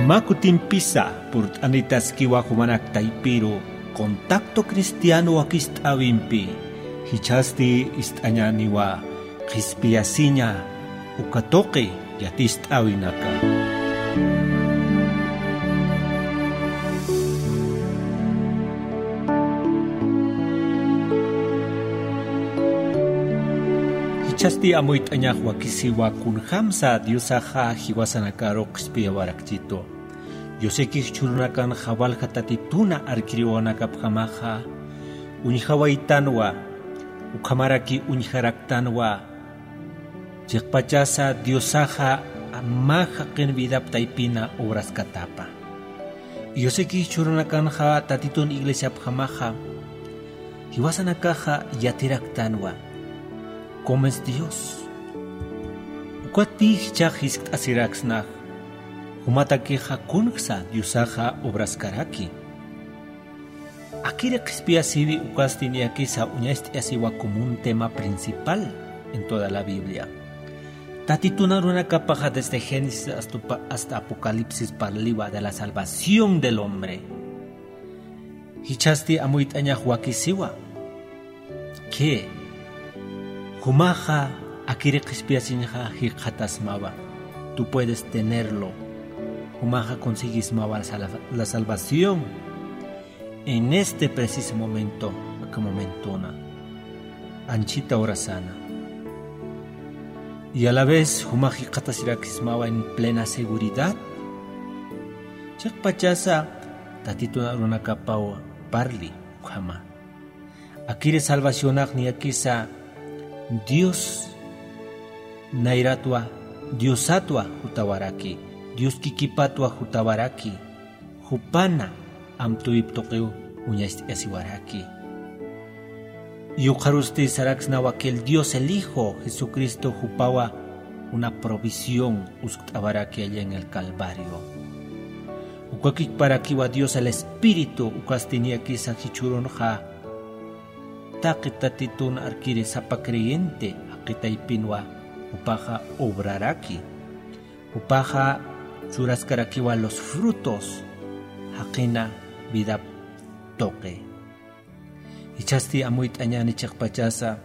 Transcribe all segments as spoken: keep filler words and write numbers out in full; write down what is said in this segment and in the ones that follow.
Makutin por anitas kiwa humanak taipiro contacto cristiano akist awimpi hichasti istanyaniwa kispiasinya ukatoke yatist awinaka. Hichasti amoit anyah wakisiwa kun hamsa diosaha hiwasanakaro kispia warakchito. Yoseki churunakan jawal hatatituna arkiriwanakap hamaha unihawaitanwa ukamaraki uniharaktanwa Chikpachasa diosaha maha qinvidap taipina obras katapa. Yoseki churunakan ha tatitun iglesia hamaha hiwasanakaha yatiraktanwa comes Dios. Ukwati hichahis asiraksnah Humatake kunxa diosaha obras karaki. Akire qispia sivi ukastiniakisa uñaesti asiwa como un tema principal en toda la Biblia. Tatituna runakapaja desde Génesis hasta, hasta Apocalipsis parliwa de la salvación del hombre. Hichasti amuit aña huakisiwa. Que humaja akire qispia sinja hiqatasmaba. Tú puedes tenerlo. Humaja consiguis la salvación en este preciso momento, que momentona, anchita orasana. Y a la vez, Humaji Katasirakismaba en plena seguridad. Chakpachasa, tatituna runakapao parli, Kama. Akire salvación ni akisa Dios Nairatua, Diosatua Utawaraki. Dios kikipatwa hutabaraki, hupana amtuiptoqeu uñaist asiwaraki. Yuqarusti saraxnawa que el Dios el Hijo Jesucristo hupawa una provisión usktabaraki allá en el Calvario. Ukakik parakiwa Dios el Espíritu ukastiniaki sahichuronja taqitatitun arkire sapa creyente aqitaipinwa upaja obraraki. Upaja Churaskarakiwa los frutos Hakina vida toque. Hichasti amuit añani chakpachasa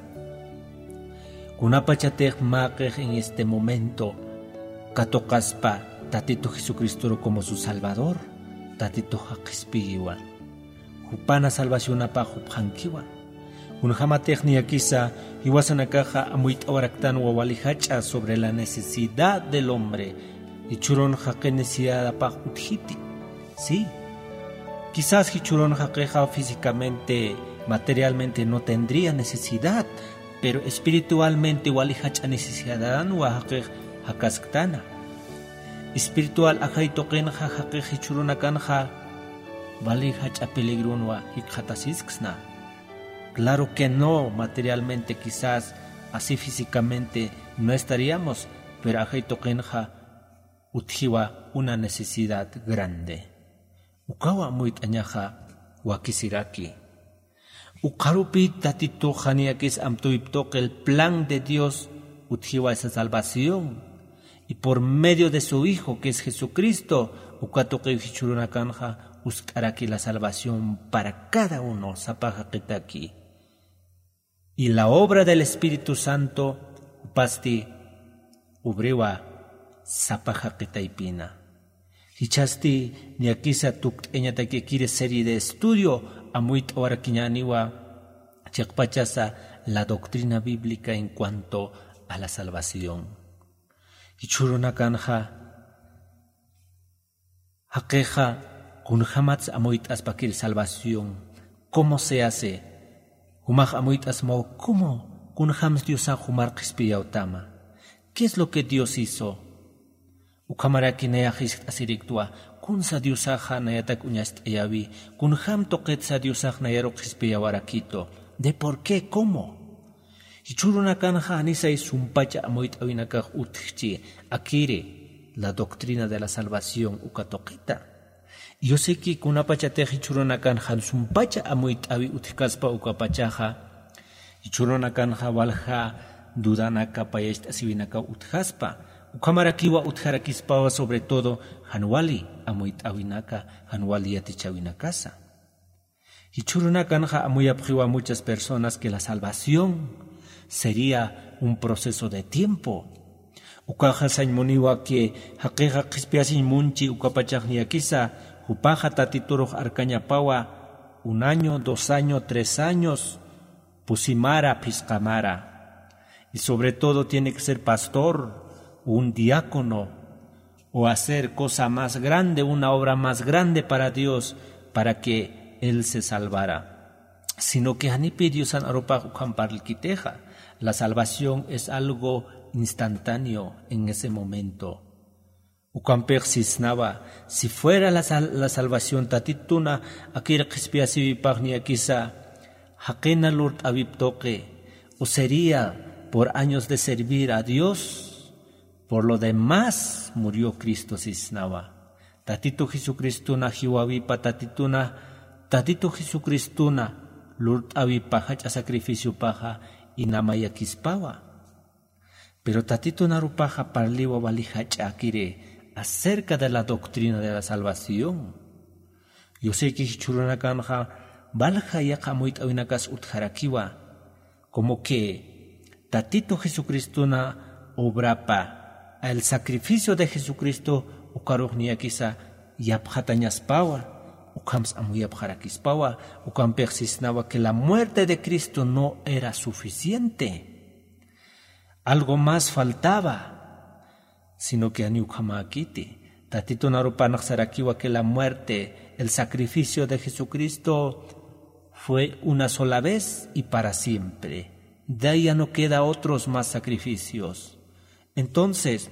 Kunapachatech maqej en este momento Katokaspa Tatito Jesucristo como su Salvador Tatito Hakispigiwa Hupana salvación apa huphankiwa Unhamatech ni akisa Iwasanakaja amuit awaraktan wawalihacha sobre la necesidad del hombre y churon jaque necesidad pa uthiti. Sí. Quizás churon jaqueja físicamente, materialmente no tendría necesidad, pero espiritualmente walihacha necesidad wa jaque jakaskana. Espiritual ajay toquen ja jaque churon akanja walihacha peligron wa hikhatasiskna. Claro que no, materialmente quizás, así físicamente no estaríamos, pero ajay toquen ja utjiwa una necesidad grande. Ukawa muit añaja wakisiraki. Ukarupi tatito janiakis amtuiptok el plan de Dios utjiwa esa salvación. Y por medio de su Hijo que es Jesucristo, ukatoke hichurunakanja uskaraki la salvación para cada uno sapaja kitaki. Y la obra del Espíritu Santo upasti ubriwa Sapaja Kitaipina. Hichasti ni akisa tukt eñata que quiere serie de estudio amuit orakiñaniwa chakpachasa la doctrina bíblica en cuanto a la salvación. Hichurunakanja hakeja kunhamats amuit aspakir salvación. ¿Cómo se hace? Humaj amuit asmo ¿cómo? Kunhams diosa humar qispiyautama. ¿Qué es lo que Dios hizo? Ukamaraki nayahis asiriktua, kun sa diosaja nayatak uñast ayawi, kun ham toqet sa diosaj nayarok hispiyawarakito. ¿De por qué? ¿Cómo? Hichurunakanja anisay sumpacha amoit awinakaj utchi, akire, la doctrina de la salvación ukatoqita. Yo sé que kunapachate hichurunakanja sumpacha amoit awi utkaspa ukapachaja, hichurunakanja walja dudanaka payest asivinaka uthaspa, Ukamarakiwa utjarakispawa sobre todo hanwali amuit awinaka, hanwali atichawinakasa. Y churunakanja amuyapjiwa muchas personas que la salvación sería un proceso de tiempo. Ukaja sañmuniwa que hakeja qispiasin munchi ukapachajniakisa, upaja tatituruj arcañapawa un año, dos años, tres años, pusimara, piscamara. Y sobre todo tiene que ser pastor, un diácono, o hacer cosa más grande, una obra más grande para Dios, para que él se salvara. Sino que hanipidiusan aropa ukamparlkiteja. La salvación es algo instantáneo en ese momento. Ukamper sisnava, si fuera la, sal, la salvación tatituna, akir qispiasi quizá, hakena lurt aviptoque, o sería por años de servir a Dios. Por lo demás murió Cristo sisnava. Tatito Jesucristuna hiwavipa tatituna, tatito Jesucristuna lurt avipa hacha sacrificio paja y namayakispawa. Pero tatito narupaja parliwa walihacha akire acerca de la doctrina de la salvación. Yo sé que hichurunakanja balja yakamuit awinakas utharakiwa, como que tatito Jesucristuna obrapa el sacrificio de Jesucristo ukarujniakisa yapjatañaspawa, ukams amuyapjarakispawa, ukam persisnaba que la muerte de Cristo no era suficiente. Algo más faltaba, sino que aniukamakiti. Tatito narupanakzarakiwa que la muerte, el sacrificio de Jesucristo fue una sola vez y para siempre. De ahí ya no queda otros más sacrificios. Entonces,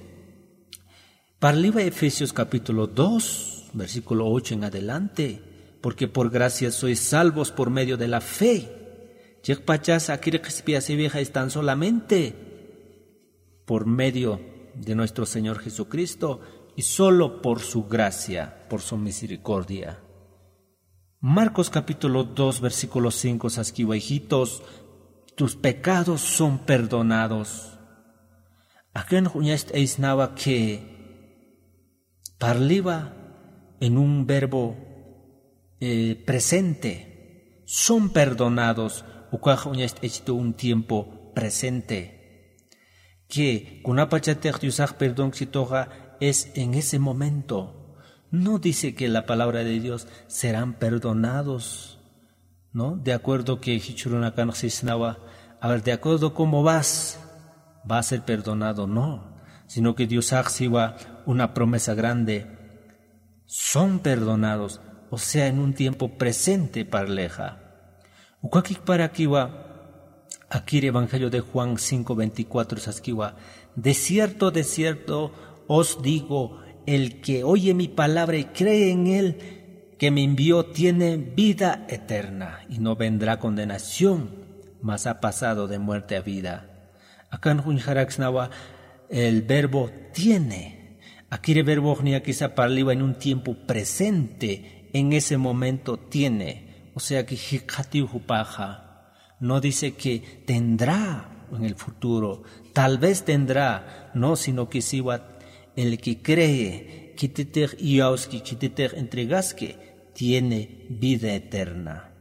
parliba Efesios capítulo dos, versículo ocho en adelante, porque por gracia sois salvos por medio de la fe. Yekpachas akirikspiasiveja están solamente por medio de nuestro Señor Jesucristo y solo por su gracia, por su misericordia. Marcos capítulo dos, versículo cinco, sasquiwa hijitos, tus pecados son perdonados. Aquel juñast eisnaba que parliba en un verbo eh, presente, son perdonados, uka juñast esto un tiempo presente, que kunapachatech yusach perdón sitoja es en ese momento. No dice que la palabra de Dios serán perdonados, ¿no? De acuerdo que hichurunakan sisnaba, a ver, de acuerdo cómo vas, va a ser perdonado, no, sino que Dios haga una promesa grande, son perdonados, o sea, en un tiempo presente parleja. Ukakik para kiwa, aquí el Evangelio de Juan cinco veinticuatro saskiwa, de cierto, de cierto os digo, el que oye mi palabra y cree en él que me envió tiene vida eterna y no vendrá condenación, mas ha pasado de muerte a vida. Acá en Junjaraxnawa el verbo tiene. Aquí el verbo quizá parliba en un tiempo presente, en ese momento tiene. O sea que Hikati Hupaja no dice que tendrá en el futuro, tal vez tendrá, no, sino que siwa el que cree, kititer iauski, kititer entregaske, tiene vida eterna.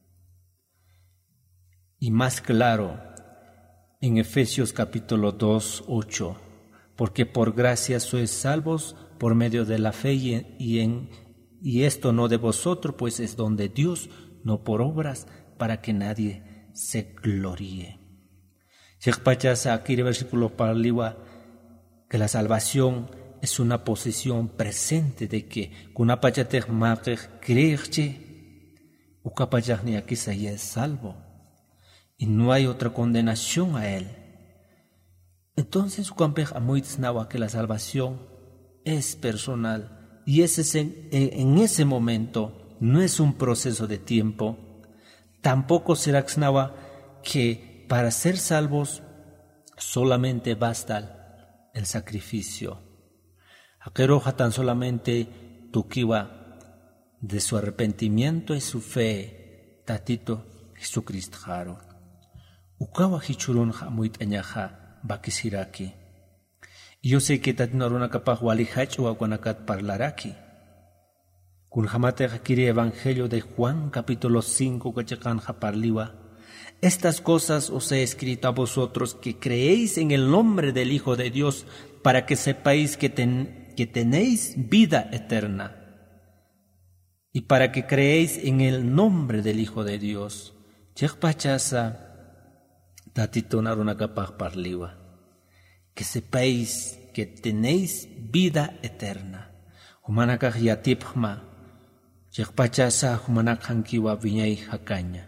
Y más claro, en Efesios capítulo dos, ocho, porque por gracia sois salvos por medio de la fe y, en, y esto no de vosotros, pues es don de Dios, no por obras, para que nadie se gloríe. Shekpachasa aquí el versículo parliwa que la salvación es una posición presente de que kunapachatech maqech creerche ukapachachni aquí se es salvo. Y no hay otra condenación a él. Entonces, que la salvación es personal y ese, en ese momento no es un proceso de tiempo. Tampoco será que para ser salvos solamente basta el sacrificio. Aqueroja tan solamente tukiwa de su arrepentimiento y su fe, tatito Jesucristo jaro. Ukawa hichurun hamuit añaja bakisiraki. Yo sé que tatino aruna kapaj wali hachwa guanakat parlaraki. Kun jamate hakiri Evangelio de Juan capítulo cinco kachakanja parliwa. Estas cosas os he escrito a vosotros que creéis en el nombre del Hijo de Dios para que sepáis que, ten, que tenéis vida eterna. Y para que creéis en el nombre del Hijo de Dios. Chekpachasa tatito naruna kapaj parliwa. Que sepáis que tenéis vida eterna. Humanakaj yatipjma. Chekpachasa humanak hankiwa viñay hakaña.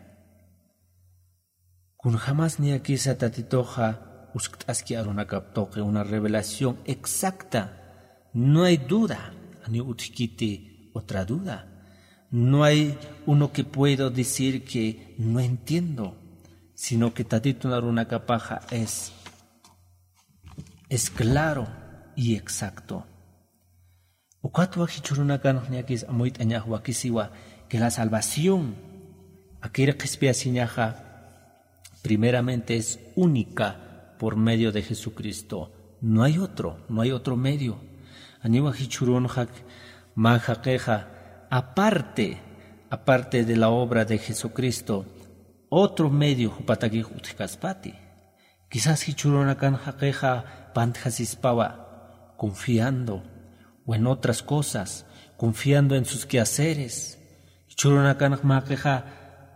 Kun jamás ni aquí sa tatitoja usktaski arunakaptoque una revelación exacta. No hay duda, ni utkiti otra duda. No hay uno que puedo decir que no entiendo, sino que tatito arunakapaja es es claro y exacto. Ukatwa hichurunakan niakis amuit añahua kisiwa que la salvación akira kispiasiñaja primeramente es única por medio de Jesucristo. No hay otro, no hay otro medio. Aniwa hichurunjak majaqueja aparte, aparte de la obra de Jesucristo, otro medio hupataki utikaspati. Quizás hichurunakan jaqueja pantjasispawa, confiando o en otras cosas, confiando en sus quehaceres. Hichurunakan maqueja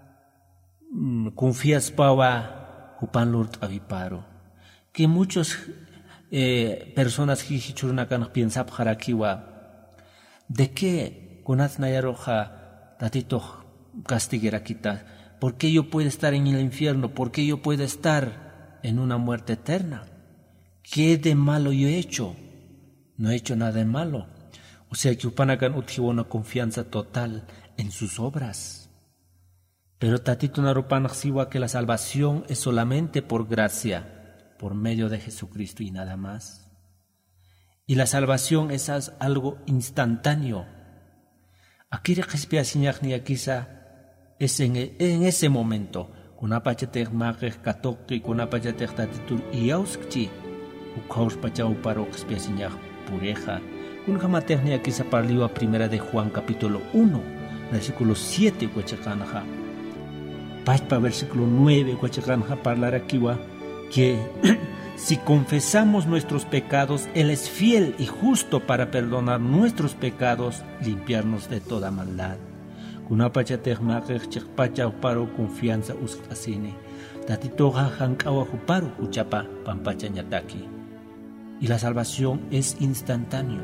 confías pawa hupan lurt aviparo que muchos eh, personas hichurunakan piensan jarakiwa de qué conaz nayaroja tatito castiguera quita, ¿por qué yo puedo estar en el infierno? ¿Por qué yo puedo estar en una muerte eterna? ¿Qué de malo yo he hecho? No he hecho nada de malo. O sea que upanakan utjiwa una confianza total en sus obras. Pero tatito narupanajsiwa que la salvación es solamente por gracia, por medio de Jesucristo y nada más. Y la salvación es algo instantáneo. Akira kispiasiñajni akisa es en, en ese momento. Kunapachatej maqej katoqi, kunapachatej tatitur iauskchi, ukauspachau paro kispiasiñaj pureja. Kunjamatejni akisa parliwa primera de Juan capítulo uno, versículo siete huachakanaja. Pachpa versículo nueve, Huachacanja parlará kiwa, que si confesamos nuestros pecados, Él es fiel y justo para perdonar nuestros pecados, limpiarnos de toda maldad. Kunapachatej maqej chekpacha paro confianza ustasine. Tatitoja hankawa paro huchapa pampacha ñataki. Y la salvación es instantáneo.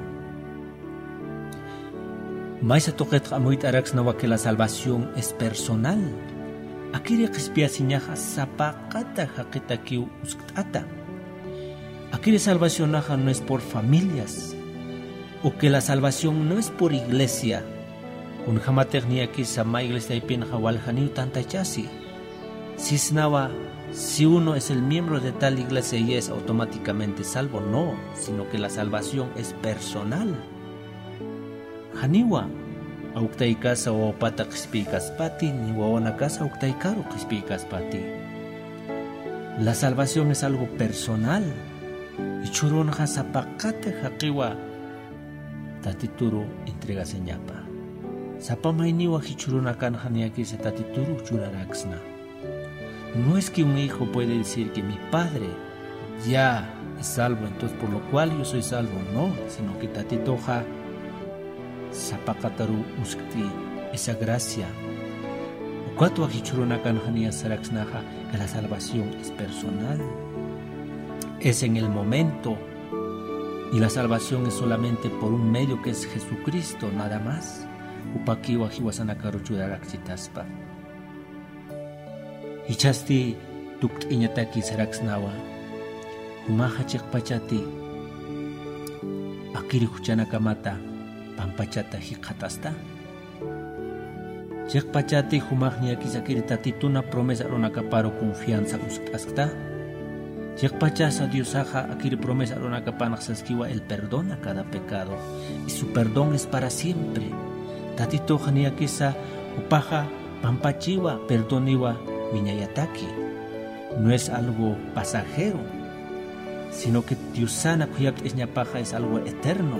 Maisa toquet amuit arax nawa que la salvación es personal. Akiri qispiasiñaja sapaqata haqitakiw usktata. Akiri salvacionaja no es por familias, o que la salvación no es por iglesia. Kun jamatejni aquí sama iglesia ipinja waljaniu tantachasi. Sisnawa, si uno es el miembro de tal iglesia y es automáticamente salvo, no, sino que la salvación es personal. Janiwa. Auktay casa o pata qispikas pati, ni wawana casa auktay karo qispikas pati. La salvación es algo personal. Y churunja zapacate haqiwa tatituru entrega señapa. Zapamainiwa hichuruna kanja niaki se tatituru churaraxna. No es que un hijo puede decir que mi padre ya es salvo, entonces por lo cual yo soy salvo, no, sino que tatitoja Zapakataru uskti esa gracia. Cuatro ajichuruna kanjania saraxnaja que la salvación es personal, es en el momento, y la salvación es solamente por un medio que es Jesucristo, nada más. Upakiwa hiwasanakaru churaraxitaspa. Hichasti tukt iñataki saraxnawa. Humaja chekpachati. Akiri huchanakamata. Pampachata hikatasta. Chekpachati humagnia kisakirita tituna promesa ronakaparo confianza uskasta. Chekpachasa Diosaja akiri promesa ronakapanaksaskiwa el perdón a cada pecado y su perdón es para siempre. Tatito jania kisa upaja pampachiwa perdoniwa viñayataki. No es algo pasajero, sino que Diosana kuyak isñapaja es algo eterno.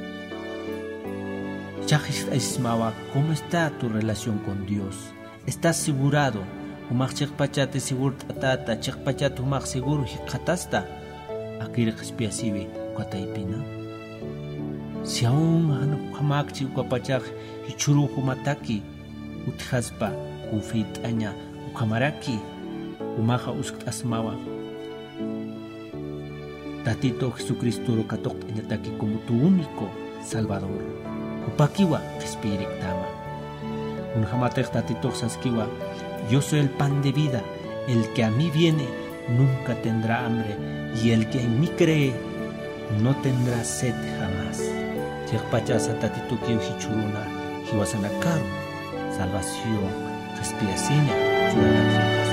Chajis ismawa, ¿cómo está tu relación con Dios? ¿Estás asegurado? Humaq chiqpachate seguro tatata, chiqpachate humaq seguro hiqatasta. Akiri qispiasiwi kwataipina. Si aún hamakchi ukapachaq hichuru humataki, utjaspa ufitaña ukamaraki, umaja uskt asmawa. Tatito Jesucristo rokatok añataki como tu único Salvador. Upakiwa qispirik tama. Unjamatek tatito saskiwa. Yo soy el pan de vida, el que a mí viene nunca tendrá hambre, y el que en mí cree no tendrá sed jamás. Chekpachasa tatito kiyo hichuruna, hiwasanakaru, salvación, respiración, churanachi.